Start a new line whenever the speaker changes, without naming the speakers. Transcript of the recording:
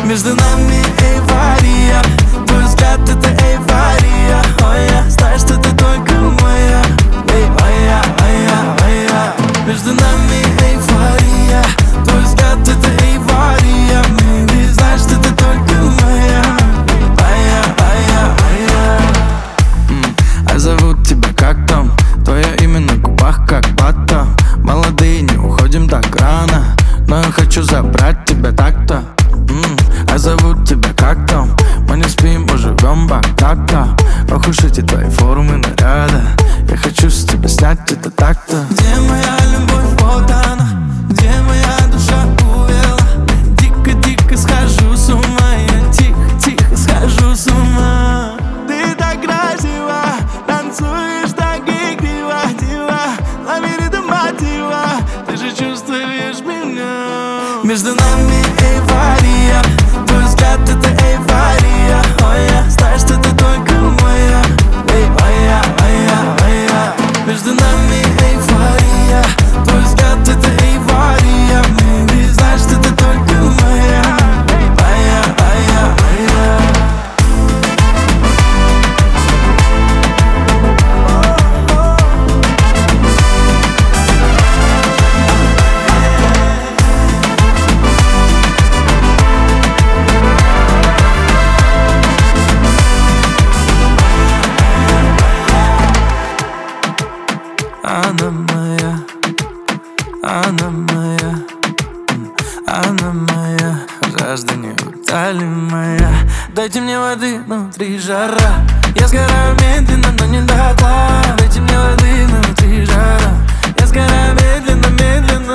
Между нами эйфория, твой взгляд это эйфория. Ой, я знаю, что ты только моя. Эй, моя, моя, моя. Между нами эйфория, твой взгляд это эйфория. Baby, знаешь, что ты только моя. Моя, моя, моя. А зовут тебя как там? Твое имя на губах как батон. Молодые, не уходим так рано, но я хочу забрать тебя так-то. А зовут тебя как там? Мы не спим, мы живем богато. Ох уж эти твои формы наряда, я хочу с тебя снять это так-то. Где моя любовь, вот она, где моя душа увела. Дико-дико схожу с ума, я тихо-тихо схожу с ума. Ты так красиво, танцуешь так игриво, дива, лови ритм мотива, ты же чувствуешь меня. Между нами эйфория, твой взгляд это эйфория. Ой, я знаю, что ты только моя. Эй, моя, моя, моя. Между нами эйфория, твой взгляд это эйфория. Baby, знаешь, что ты только моя. Моя, моя, моя. Она моя, она моя, она моя. Жажда не утолимая. Дайте мне воды, внутри жара. Я сгораю медленно, но не дотла. Дайте мне воды, внутри жара. Я сгораю медленно, медленно.